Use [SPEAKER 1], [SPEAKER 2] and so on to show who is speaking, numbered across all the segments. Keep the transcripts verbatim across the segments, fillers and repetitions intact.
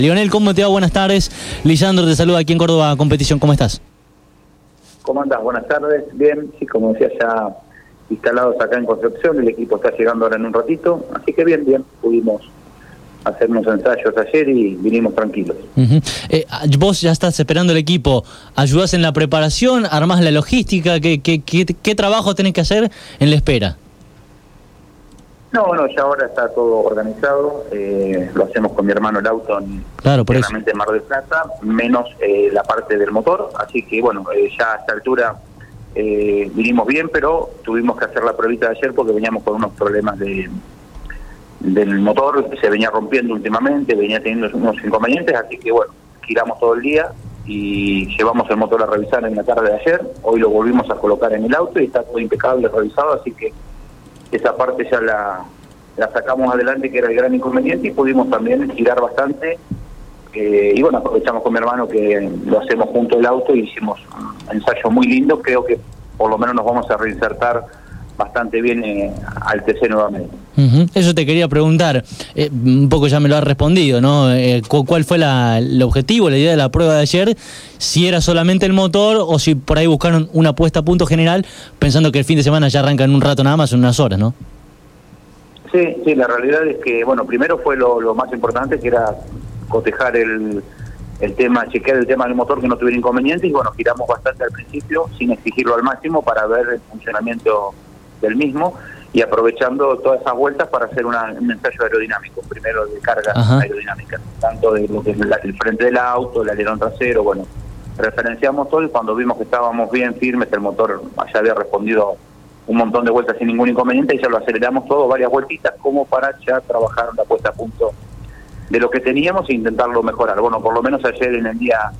[SPEAKER 1] Lionel, ¿cómo te va? Buenas tardes. Lisandro te saluda aquí en Córdoba Competición. ¿Cómo estás?
[SPEAKER 2] ¿Cómo andás? Buenas tardes. Bien, sí, como decía, ya instalados acá en Concepción. El equipo está llegando ahora en un ratito. Así que bien, bien. Pudimos hacer unos ensayos ayer y vinimos tranquilos.
[SPEAKER 1] Uh-huh. eh, vos ya estás esperando el equipo. ¿Ayudás en la preparación? ¿Armás la logística? ¿Qué, qué, qué, qué trabajo tenés que hacer en la espera?
[SPEAKER 2] No, bueno, ya ahora está todo organizado, eh, lo hacemos con mi hermano el auto en,
[SPEAKER 1] claro, por eso.
[SPEAKER 2] en Mar del Plata, menos eh, la parte del motor, así que bueno, eh, ya a esta altura eh, vinimos bien, pero tuvimos que hacer la pruebita de ayer porque veníamos con unos problemas de del motor, se venía rompiendo últimamente, venía teniendo unos inconvenientes, así que bueno, giramos todo el día y llevamos el motor a revisar en la tarde de ayer, hoy lo volvimos a colocar en el auto y está todo impecable, revisado, así que esa parte ya la, la sacamos adelante, que era el gran inconveniente, y pudimos también girar bastante. Eh, y bueno, aprovechamos con mi hermano que lo hacemos junto al auto y hicimos un ensayo muy lindo. Creo que por lo menos nos vamos a reinsertar bastante bien eh, al T C nuevamente.
[SPEAKER 1] Uh-huh. Eso te quería preguntar, eh, un poco ya me lo has respondido, ¿no? Eh, ¿Cuál fue la, el objetivo, la idea de la prueba de ayer? Si era solamente el motor o si por ahí buscaron una puesta a punto general, pensando que el fin de semana ya arranca en un rato nada más, en unas horas, ¿no?
[SPEAKER 2] Sí, sí, la realidad es que, bueno, primero fue lo, lo más importante, que era cotejar el, el tema, chequear el tema del motor, que no tuviera inconvenientes, y bueno, giramos bastante al principio, sin exigirlo al máximo, para ver el funcionamiento del mismo, y aprovechando todas esas vueltas para hacer una, un ensayo aerodinámico, primero de carga Ajá. aerodinámica, tanto de lo que es la, el frente del auto, el alerón trasero, bueno, referenciamos todo, y cuando vimos que estábamos bien firmes, el motor ya había respondido un montón de vueltas sin ningún inconveniente, y ya lo aceleramos todo, varias vueltitas, como para ya trabajar la puesta a punto de lo que teníamos e intentarlo mejorar. Bueno, por lo menos ayer en el día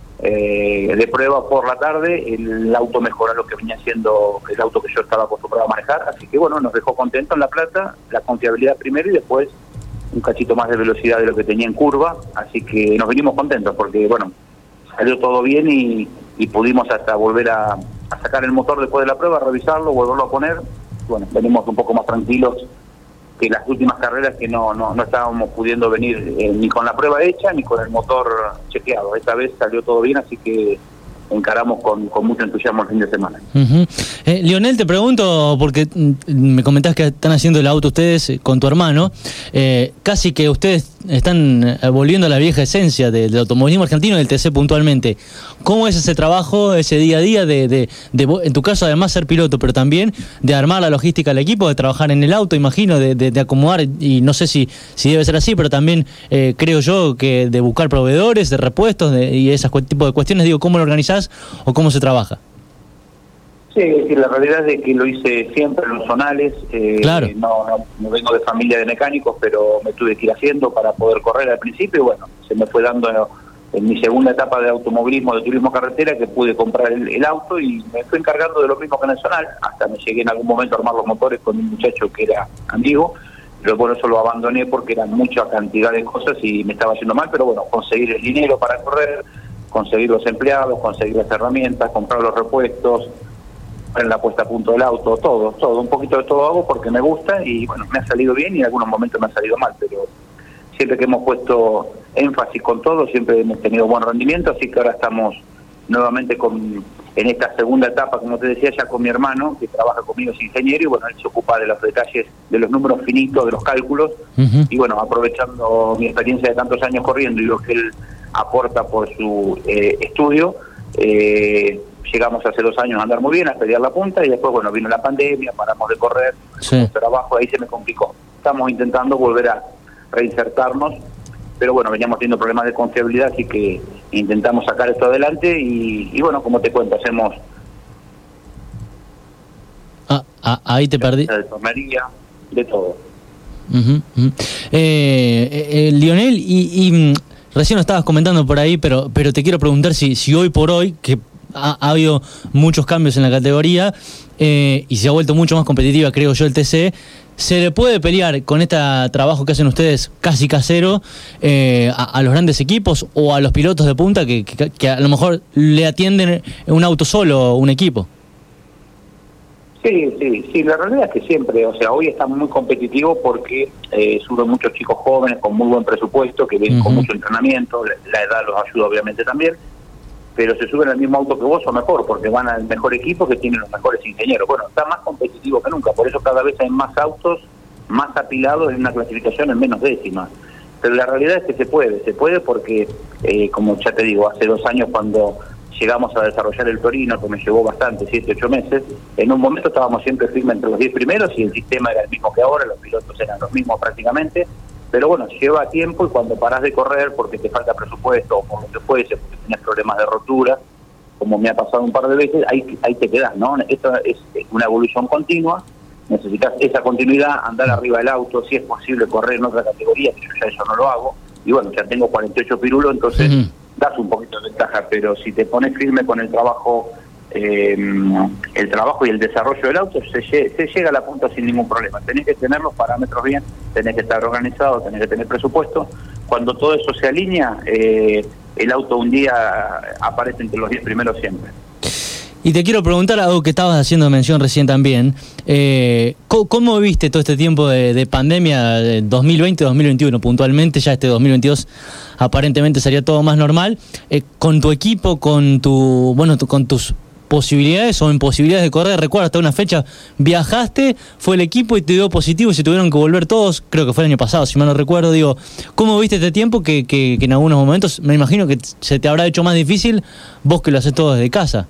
[SPEAKER 2] Eh, de prueba por la tarde, el auto mejoró lo que venía siendo el auto que yo estaba acostumbrado a manejar, así que bueno, nos dejó contentos en La Plata, la confiabilidad primero y después un cachito más de velocidad de lo que tenía en curva, así que nos venimos contentos porque bueno, salió todo bien y, y pudimos hasta volver a, a sacar el motor después de la prueba, a revisarlo, volverlo a poner. Bueno, venimos un poco más tranquilos que las últimas carreras, que no no, no estábamos pudiendo venir eh, ni con la prueba hecha ni con el motor chequeado. Esta vez salió todo bien, así que encaramos con, con mucho entusiasmo el fin de semana.
[SPEAKER 1] Uh-huh. eh, Lionel, te pregunto, porque me comentás que están haciendo el auto ustedes con tu hermano, eh, casi que ustedes están volviendo a la vieja esencia de, del automovilismo argentino y del T C puntualmente. ¿Cómo es ese trabajo, ese día a día de, de, de, en tu caso además ser piloto, pero también de armar la logística del equipo, de trabajar en el auto, imagino, de, de, de acomodar, y no sé si, si debe ser así, pero también eh, creo yo que de buscar proveedores, de repuestos de, y ese tipo de cuestiones? Digo, ¿cómo lo organizás o cómo se trabaja?
[SPEAKER 2] Sí, la realidad es que lo hice siempre en los zonales. Eh,
[SPEAKER 1] claro.
[SPEAKER 2] No, no, no vengo de familia de mecánicos, pero me tuve que ir haciendo para poder correr al principio. Y bueno, se me fue dando en, en mi segunda etapa de automovilismo, de turismo carretera, que pude comprar el, el auto y me fui encargando de lo mismo que en el zonal. Hasta me llegué en algún momento a armar los motores con un muchacho que era amigo. Pero bueno, eso lo abandoné porque eran mucha cantidad de cosas y me estaba haciendo mal. Pero bueno, conseguir el dinero para correr, conseguir los empleados, conseguir las herramientas, comprar los repuestos, en la puesta a punto del auto, todo, todo, un poquito de todo hago porque me gusta y bueno, me ha salido bien y en algunos momentos me ha salido mal, pero siempre que hemos puesto énfasis con todo, siempre hemos tenido buen rendimiento, así que ahora estamos nuevamente con en esta segunda etapa, como te decía, ya con mi hermano, que trabaja conmigo, es ingeniero, y bueno, él se ocupa de los detalles, de los números finitos, de los cálculos, uh-huh. Y bueno, aprovechando mi experiencia de tantos años corriendo y lo que él aporta por su eh, estudio, eh, llegamos hace dos años a andar muy bien, a pelear la punta, y después, bueno, vino la pandemia, paramos de correr, sí. El trabajo ahí se me complicó. Estamos intentando volver a reinsertarnos, pero bueno, veníamos teniendo problemas de confiabilidad, así que intentamos sacar esto adelante y, y bueno, como te cuento, hacemos...
[SPEAKER 1] Ah, ah, ahí te perdí.
[SPEAKER 2] De tornería, de todo.
[SPEAKER 1] Uh-huh, uh-huh. Eh, eh, Lionel, y, y recién lo estabas comentando por ahí, pero, pero te quiero preguntar si, si hoy por hoy, que Ha, ha habido muchos cambios en la categoría eh, y se ha vuelto mucho más competitiva, creo yo, el T C. ¿Se le puede pelear con este trabajo que hacen ustedes casi casero eh, a, a los grandes equipos o a los pilotos de punta que, que, que a lo mejor le atienden un auto solo o un equipo?
[SPEAKER 2] Sí, sí, sí, la realidad es que siempre, o sea, hoy está muy competitivo porque eh, suben muchos chicos jóvenes con muy buen presupuesto, que vienen uh-huh. con mucho entrenamiento, la, la edad los ayuda obviamente también, pero se suben al mismo auto que vos o mejor, porque van al mejor equipo que tienen los mejores ingenieros. Bueno, está más competitivo que nunca, por eso cada vez hay más autos, más apilados en una clasificación en menos décimas. Pero la realidad es que se puede, se puede porque, eh, como ya te digo, hace dos años cuando llegamos a desarrollar el Torino, que me llevó bastante, siete, ocho meses, en un momento estábamos siempre firmes entre los diez primeros y el sistema era el mismo que ahora, los pilotos eran los mismos prácticamente, pero bueno, lleva tiempo y cuando parás de correr porque te falta presupuesto o por lo que fuese, porque tienes problemas de rotura, como me ha pasado un par de veces, ahí, ahí te quedás, ¿no? Esto es una evolución continua, necesitas esa continuidad, andar arriba del auto, si es posible correr en otra categoría, que yo ya eso no lo hago, y bueno, ya tengo cuarenta y ocho pirulos, entonces uh-huh. das un poquito de ventaja, pero si te pones firme con el trabajo, eh, el trabajo y el desarrollo del auto, se, se llega a la punta sin ningún problema. Tenés que tener los parámetros bien, tenés que estar organizado, tenés que tener presupuesto. Cuando todo eso se alinea, eh, el auto un día aparece entre los diez primeros siempre.
[SPEAKER 1] Y te quiero preguntar algo que estabas haciendo mención recién también. Eh, ¿cómo, ¿Cómo viste todo este tiempo de, de pandemia, dos mil veinte dos mil veintiuno puntualmente? Ya este dos mil veintidós aparentemente sería todo más normal. Eh, con tu equipo, con tu bueno, tu, con tus posibilidades o imposibilidades de correr. Recuerdo, hasta una fecha viajaste, fue el equipo y te dio positivo y se tuvieron que volver todos. Creo que fue el año pasado, si mal no recuerdo. Digo, ¿cómo viste este tiempo que, que, que en algunos momentos me imagino que se te habrá hecho más difícil vos que lo haces todo desde casa?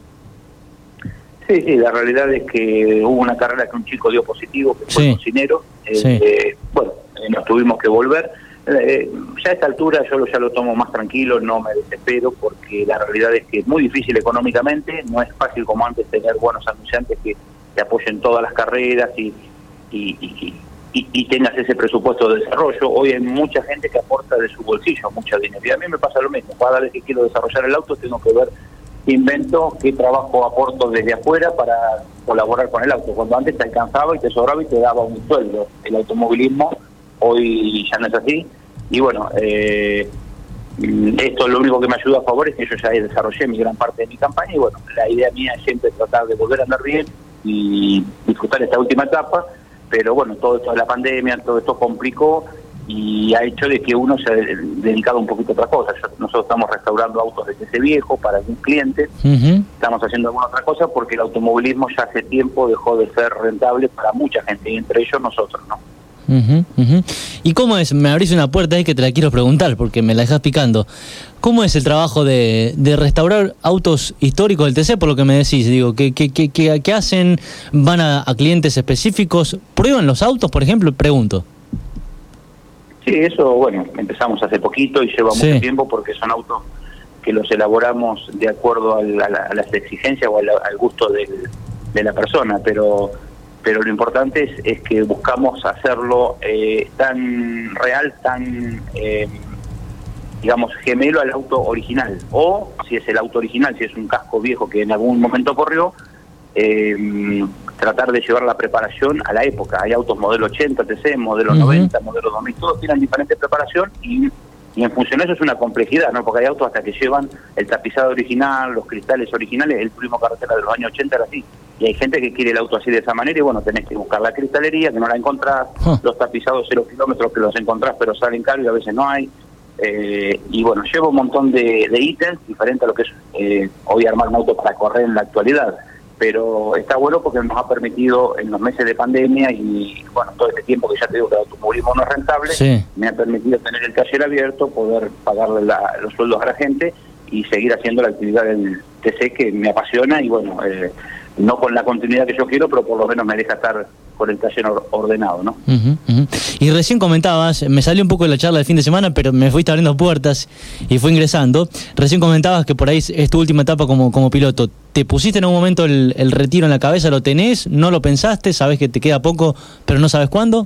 [SPEAKER 2] Sí, sí, la realidad es que hubo una carrera que un chico dio positivo, que fue sí. cocinero. Eh, sí. eh, bueno, eh, nos tuvimos que volver. Eh, ya a esta altura yo lo, ya lo tomo más tranquilo, no me desespero, porque la realidad es que es muy difícil económicamente, no es fácil como antes tener buenos anunciantes que te apoyen todas las carreras y, y, y, y, y tengas ese presupuesto de desarrollo. Hoy hay mucha gente que aporta de su bolsillo mucha dinero, y a mí me pasa lo mismo. Cada vez que quiero desarrollar el auto tengo que ver qué invento, qué trabajo aporto desde afuera para colaborar con el auto. Cuando antes te alcanzaba y te sobraba y te daba un sueldo. El automovilismo hoy ya no es así. Y bueno, eh, esto lo único que me ayuda a favor es que yo ya desarrollé mi gran parte de mi campaña y bueno, la idea mía es siempre tratar de volver a andar bien y disfrutar esta última etapa, pero bueno, todo esto de la pandemia, todo esto complicó y ha hecho de que uno se ha dedicado un poquito a otra cosa. Yo, nosotros estamos restaurando autos de T C viejo para algún cliente, uh-huh. estamos haciendo alguna otra cosa porque el automovilismo ya hace tiempo dejó de ser rentable para mucha gente y entre ellos nosotros, ¿no?
[SPEAKER 1] Uh-huh, uh-huh. ¿Y cómo es? Me abrís una puerta ahí que te la quiero preguntar porque me la dejás picando. ¿Cómo es el trabajo de, de restaurar autos históricos del T C? Por lo que me decís, digo, ¿qué, qué, qué, qué, qué hacen? ¿Van a, a clientes específicos? ¿Prueban los autos, por ejemplo? Pregunto.
[SPEAKER 2] Sí, eso, bueno, empezamos hace poquito y lleva sí. mucho tiempo porque son autos que los elaboramos de acuerdo a, la, a las exigencias o al, al gusto del, de la persona, pero... pero lo importante es, es que buscamos hacerlo eh, tan real, tan, eh, digamos, gemelo al auto original. O, si es el auto original, si es un casco viejo que en algún momento corrió, eh, tratar de llevar la preparación a la época. Hay autos modelo ochenta T C, modelo uh-huh. noventa, modelo dos mil, todos tienen diferente preparación y, y en función de eso es una complejidad, ¿no? Porque hay autos hasta que llevan el tapizado original, los cristales originales, el primo carretera de los años ochenta era así. Y hay gente que quiere el auto así de esa manera y bueno, tenés que buscar la cristalería, que no la encontrás, huh. los tapizados cero kilómetros que los encontrás pero salen caros y a veces no hay. Eh, y bueno, lleva un montón de, de ítems diferentes a lo que es eh, hoy armar un auto para correr en la actualidad. Pero está bueno porque nos ha permitido en los meses de pandemia y bueno, todo este tiempo que ya te digo que el automovilismo no es rentable, sí. me ha permitido tener el taller abierto, poder pagarle la, los sueldos a la gente y seguir haciendo la actividad del T C que me apasiona y bueno, eh, no con la continuidad que yo quiero, pero por lo menos me deja estar con el taller ordenado, ¿no?
[SPEAKER 1] Uh-huh, uh-huh. Y recién comentabas, me salió un poco de la charla del fin de semana, pero me fuiste abriendo puertas y fue ingresando. Recién comentabas que por ahí es tu última etapa como, como piloto. ¿Te pusiste en un momento el, el retiro en la cabeza? ¿Lo tenés? ¿No lo pensaste? ¿Sabés que te queda poco, pero no sabes cuándo?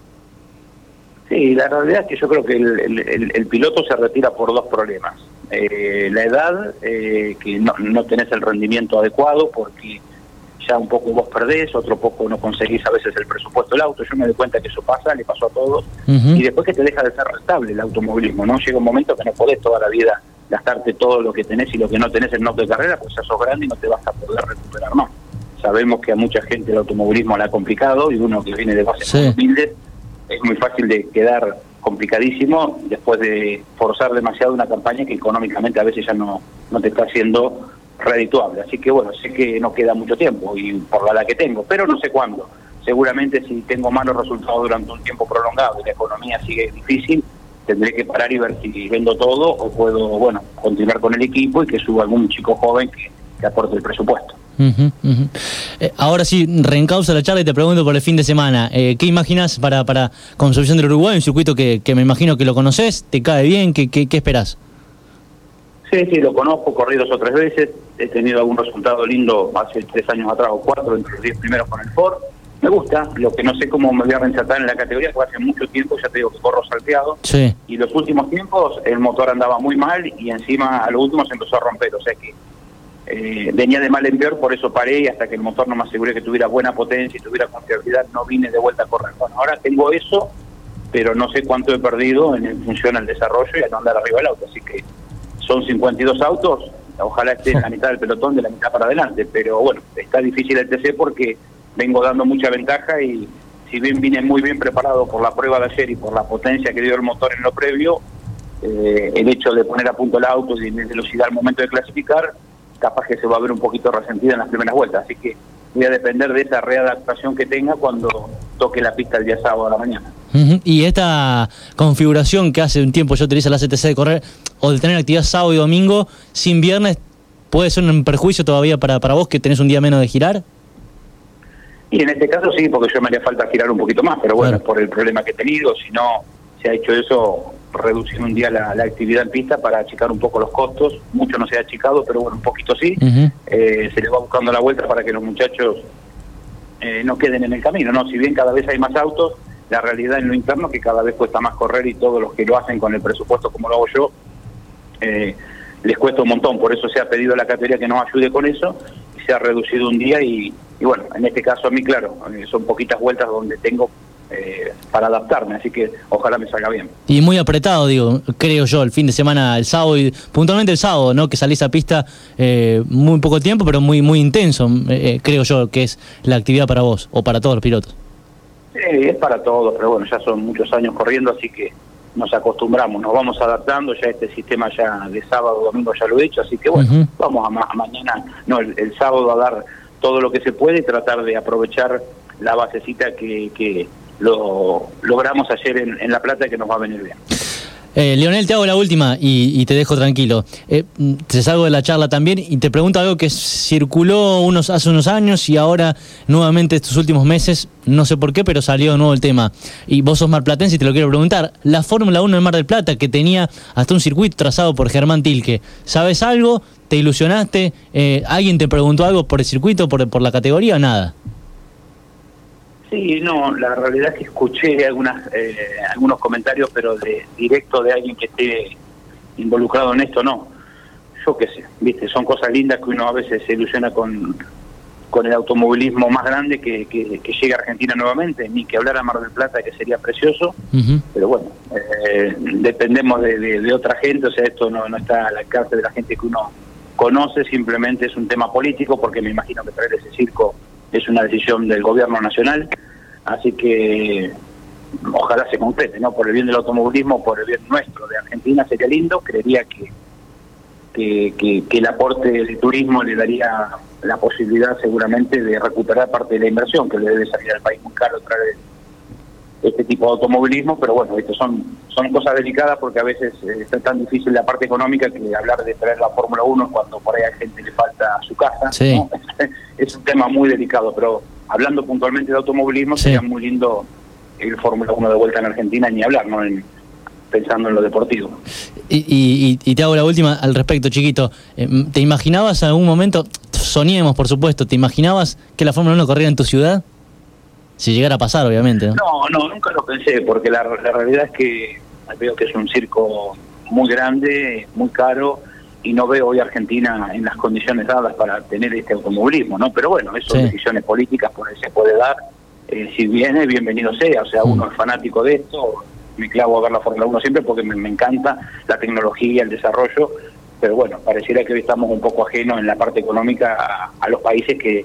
[SPEAKER 2] Sí, la realidad es que yo creo que el, el, el piloto se retira por dos problemas. Eh, la edad, eh, que no, no tenés el rendimiento adecuado porque ya un poco vos perdés, otro poco no conseguís a veces el presupuesto del auto. Yo me doy cuenta que eso pasa, le pasó a todos. Uh-huh. Y después que te deja de ser rentable el automovilismo, ¿no? Llega un momento que no podés toda la vida gastarte todo lo que tenés y lo que no tenés en auto de carrera, pues ya sos grande y no te vas a poder recuperar más. sabemos que a mucha gente el automovilismo la ha complicado, y uno que viene de bases
[SPEAKER 1] sí.
[SPEAKER 2] humildes, es muy fácil de quedar complicadísimo después de forzar demasiado una campaña que económicamente a veces ya no, no te está haciendo redituable. Así que bueno, sé que no queda mucho tiempo, y por la edad que tengo, pero no sé cuándo. Seguramente si tengo malos resultados durante un tiempo prolongado y la economía sigue difícil, tendré que parar y ver si vendo todo o puedo, bueno, continuar con el equipo y que suba algún chico joven que, que aporte el presupuesto.
[SPEAKER 1] Uh-huh, uh-huh. Eh, ahora sí, reencausa la charla y te pregunto por el fin de semana. Eh, ¿Qué imaginas para, para Concepción del Uruguay? Un circuito que, que me imagino que lo conoces, ¿te cae bien? ¿Qué, qué, qué esperás?
[SPEAKER 2] Sí, sí, lo conozco, corrí dos o tres veces, he tenido algún resultado lindo hace tres años atrás o cuatro, entre los diez primeros con el Ford. Me gusta, lo que no sé cómo me voy a reinsertar en la categoría, porque hace mucho tiempo, ya te digo que corro salteado,
[SPEAKER 1] sí.
[SPEAKER 2] Y los últimos tiempos el motor andaba muy mal y encima a lo último se empezó a romper, o sea que eh, venía de mal en peor, por eso paré, y hasta que el motor no me aseguré que tuviera buena potencia y tuviera confiabilidad, no vine de vuelta a correr. Bueno, ahora tengo eso, pero no sé cuánto he perdido en función al desarrollo y a no andar arriba del auto, así que son cincuenta y dos autos, ojalá esté en la mitad del pelotón, de la mitad para adelante, pero bueno, está difícil el T C porque vengo dando mucha ventaja, y si bien vine muy bien preparado por la prueba de ayer y por la potencia que dio el motor en lo previo, eh, el hecho de poner a punto el auto y de velocidad al momento de clasificar, capaz que se va a ver un poquito resentida en las primeras vueltas, así que voy a depender de esa readaptación que tenga cuando toque la pista el día sábado a la mañana.
[SPEAKER 1] Uh-huh. Y esta configuración que hace un tiempo yo utilizo la C T C de correr, o de tener actividad sábado y domingo sin viernes, ¿puede ser un perjuicio todavía para, para vos que tenés un día menos de girar?
[SPEAKER 2] Y en este caso sí, porque yo me haría falta girar un poquito más, pero bueno,
[SPEAKER 1] claro.
[SPEAKER 2] Es por el problema que he tenido. Si no se ha hecho eso, reducir un día la, la actividad en pista para achicar un poco los costos. Mucho no se ha achicado, pero bueno, un poquito sí.
[SPEAKER 1] Uh-huh.
[SPEAKER 2] Eh, se le va buscando la vuelta para que los muchachos eh, no queden en el camino, ¿no? Si bien cada vez hay más autos, la realidad en lo interno es que cada vez cuesta más correr, y todos los que lo hacen con el presupuesto como lo hago yo, eh, les cuesta un montón. Por eso se ha pedido a la categoría que nos ayude con eso, y se ha reducido un día, y, y bueno, en este caso a mí, claro, eh, son poquitas vueltas donde tengo eh, para adaptarme, así que ojalá me salga bien.
[SPEAKER 1] Y muy apretado, digo, creo yo, el fin de semana, el sábado, y puntualmente el sábado, ¿no? Que salís a pista eh, muy poco tiempo, pero muy muy intenso, eh, creo yo, que es la actividad para vos, o para todos los pilotos.
[SPEAKER 2] Sí, es para todos, pero bueno, ya son muchos años corriendo, así que nos acostumbramos, nos vamos adaptando, ya este sistema ya de sábado, domingo ya lo he hecho, así que bueno, uh-huh. vamos a, ma a mañana, no, el, el sábado a dar todo lo que se puede y tratar de aprovechar la basecita que, que lo logramos ayer en, en La Plata, que nos va a venir bien.
[SPEAKER 1] Eh, Leonel, te hago la última y, y te dejo tranquilo. Eh, te salgo de la charla también y te pregunto algo que circuló unos hace unos años y ahora nuevamente estos últimos meses, no sé por qué, pero salió de nuevo el tema. Y vos sos marplatense y te lo quiero preguntar. La Fórmula uno de Mar del Plata, que tenía hasta un circuito trazado por Germán Tilke, ¿sabes algo? ¿Te ilusionaste? Eh, ¿Alguien te preguntó algo por el circuito, por, por la categoría o nada?
[SPEAKER 2] Sí, no, la realidad es que escuché algunas, eh, algunos comentarios, pero de directo de alguien que esté involucrado en esto, no. Yo qué sé, viste, son cosas lindas que uno a veces se ilusiona con, con el automovilismo más grande que, que, que llegue a Argentina nuevamente, ni que hablar a Mar del Plata, que sería precioso, uh-huh. pero bueno, eh, dependemos de, de, de otra gente, o sea, esto no, no está al alcance de la gente que uno conoce, simplemente es un tema político, porque me imagino que traer ese circo es una decisión del gobierno nacional, así que ojalá se concrete, ¿no? Por el bien del automovilismo, por el bien nuestro de Argentina sería lindo. Creería que que, que, que el aporte del turismo le daría la posibilidad seguramente de recuperar parte de la inversión, que le debe salir al país muy caro traer este tipo de automovilismo, pero bueno, esto son son cosas delicadas, porque a veces eh, es tan difícil la parte económica que hablar de traer la Fórmula uno cuando por ahí a gente le falta su casa,
[SPEAKER 1] sí.
[SPEAKER 2] ¿no? Es un tema muy delicado, pero hablando puntualmente de automovilismo, sí. sería muy lindo el Fórmula uno de vuelta en Argentina, ni hablar, ¿no? En, pensando en lo deportivo.
[SPEAKER 1] Y, y, y te hago la última al respecto, chiquito. ¿Te imaginabas en algún momento, soñemos por supuesto, ¿te imaginabas que la Fórmula uno corriera en tu ciudad? Si llegara a pasar, obviamente, ¿no?
[SPEAKER 2] No, no, nunca lo pensé, porque la, la realidad es que veo que es un circo muy grande, muy caro, y no veo hoy a Argentina en las condiciones dadas para tener este automovilismo, ¿no? Pero bueno, eso son sí. decisiones políticas, por ahí se puede dar. Eh, si viene, bienvenido sea, o sea, uno es fanático de esto, me clavo a ver la Fórmula uno siempre porque me, me encanta la tecnología, el desarrollo, pero bueno, pareciera que hoy estamos un poco ajenos en la parte económica a, a los países que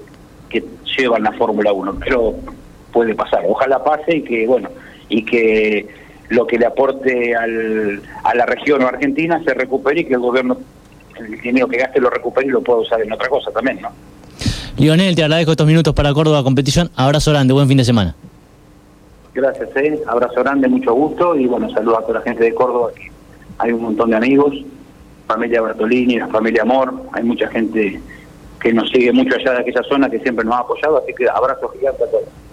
[SPEAKER 2] que llevan la Fórmula uno, pero puede pasar. Ojalá pase y que, bueno, y que lo que le aporte al, a la región o Argentina se recupere y que el gobierno, el dinero que gaste lo recupere y lo pueda usar en otra cosa también, ¿no?
[SPEAKER 1] Lionel, te agradezco estos minutos para Córdoba Competición. Abrazo grande, buen fin de semana.
[SPEAKER 2] Gracias, eh. Abrazo grande, mucho gusto y bueno, saludos a toda la gente de Córdoba, que hay un montón de amigos, familia Bertolini, la familia Amor, hay mucha gente que nos sigue mucho allá de aquella zona que siempre nos ha apoyado, así que abrazo gigante a todos.